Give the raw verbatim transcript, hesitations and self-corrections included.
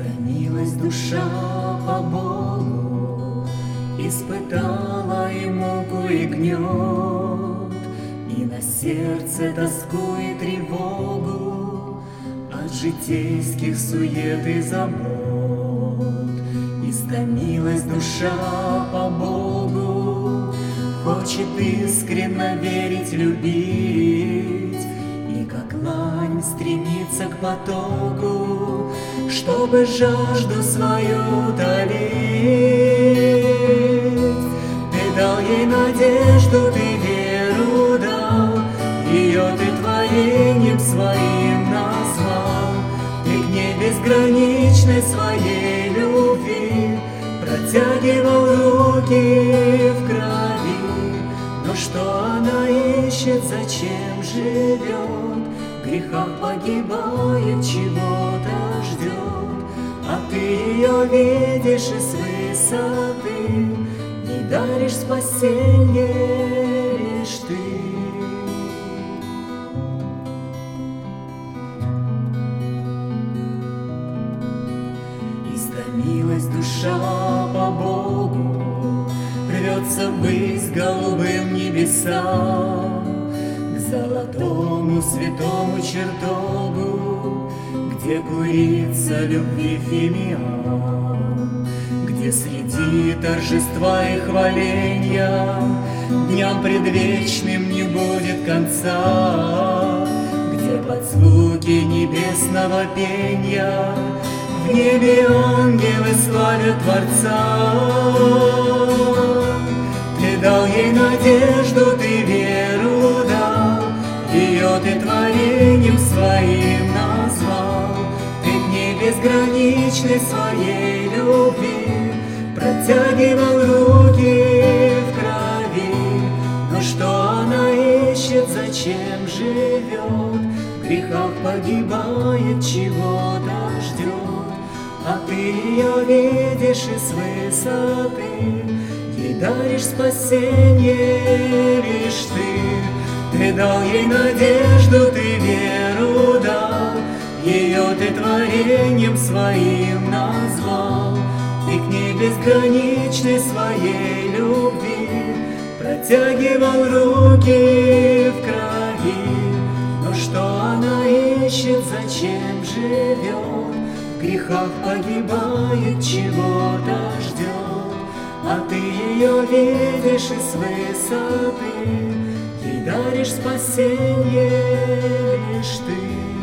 Истомилась душа по Богу, испытала и муку, и гнет, и на сердце тоску и тревогу от житейских сует и забот. Истомилась душа по Богу, хочет искренно верить, любить, и как лань стремится к потоку, чтобы жажду свою утолить. Ты дал ей надежду, ты веру дал, ее ты творением своим назвал. Ты к ней безграничной своей любви протягивал руки в крови. Но что она ищет, зачем живет, в грехах погибает, чего-то ждет, а ты ее видишь и с высоты, ей даришь спасенье лишь ты. Истомилась душа по Богу, рвется ввысь голубым небесам, к золотому святому чертогу, где курица любви фимиам, где среди торжества и хваленья дням предвечным не будет конца, где под звуки небесного пения в небе ангелы славят Творца. Ты дал ей надежду, ты веру дал, ее ты творением своим назвал. Ты к ней безграничной своей любви протягивал руки в крови. Но что она ищет, зачем живет, в грехах погибает, чего-то ждет, а ты ее видишь и с высоты, ей даришь спасенье лишь ты. Ты дал ей надежду, ты веру дал, ее ты творением своим назвал. Ты к ней безграничной своей любви протягивал руки в крови. Но что она ищет, зачем живет, в грехах погибает, чего-то ждет, а ты ее видишь и с высоты, ей даришь спасенье лишь ты.